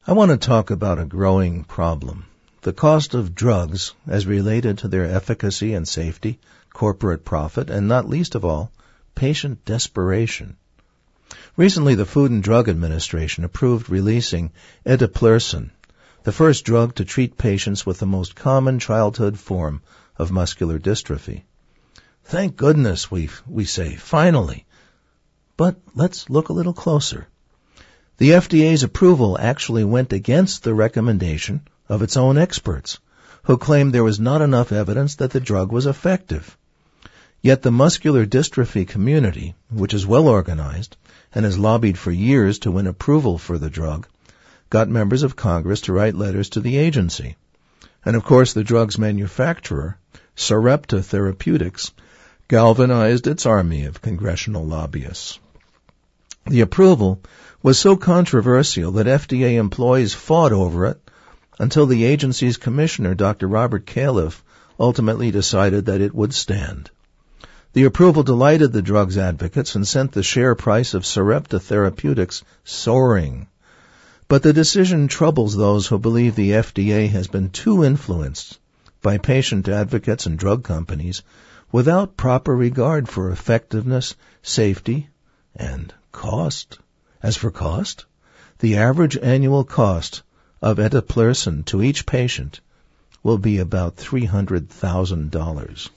I want to talk about a growing problem. The cost of drugs as related to their efficacy and safety, corporate profit, and not least of all, patient desperation. Recently, the Food and Drug Administration approved releasing eteplirsen, the first drug to treat patients with the most common childhood form of muscular dystrophy. Thank goodness, we say, finally. But let's look a little closer. The FDA's approval actually went against the recommendation of its own experts, who claimed there was not enough evidence that the drug was effective. Yet the muscular dystrophy community, which is well organized and has lobbied for years to win approval for the drug, got members of Congress to write letters to the agency. And of course the drug's manufacturer, Sarepta Therapeutics, galvanized its army of congressional lobbyists. The approval was so controversial that FDA employees fought over it until the agency's commissioner, Dr. Robert Califf, ultimately decided that it would stand. The approval delighted the drug's advocates and sent the share price of Sarepta Therapeutics soaring. But the decision troubles those who believe the FDA has been too influenced by patient advocates and drug companies without proper regard for effectiveness, safety, and cost. As for cost, the average annual cost of eteplirsen to each patient will be about $300,000.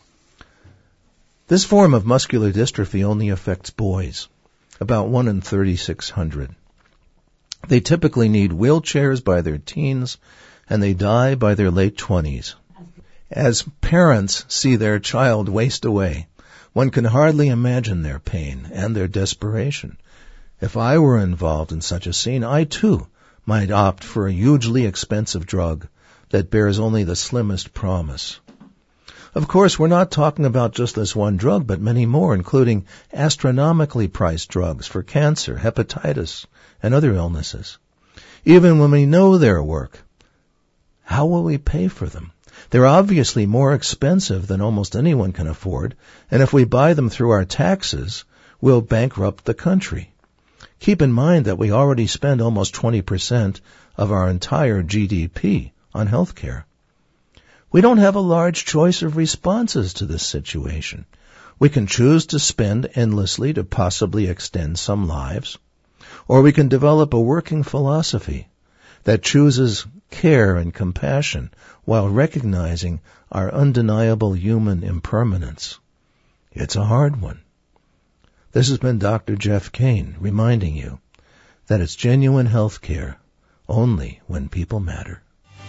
This form of muscular dystrophy only affects boys, about 1 in 3,600. They typically need wheelchairs by their teens, and they die by their late 20s. As parents see their child waste away, one can hardly imagine their pain and their desperation. If I were involved in such a scene, I too might opt for a hugely expensive drug that bears only the slimmest promise. Of course, we're not talking about just this one drug, but many more, including astronomically priced drugs for cancer, hepatitis, and other illnesses. Even when we know their work, how will we pay for them? They're obviously more expensive than almost anyone can afford, and if we buy them through our taxes, we'll bankrupt the country. Keep in mind that we already spend almost 20% of our entire GDP on health care. We don't have a large choice of responses to this situation. We can choose to spend endlessly to possibly extend some lives, or we can develop a working philosophy that chooses care and compassion while recognizing our undeniable human impermanence. It's a hard one. This has been Dr. Jeff Kane reminding you that it's genuine health care only when people matter.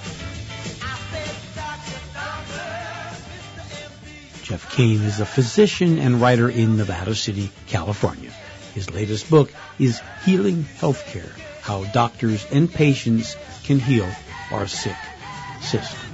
Jeff Kane is a physician and writer in Nevada City, California. His latest book is Healing Healthcare: How Doctors and Patients Can Heal Our Sick System.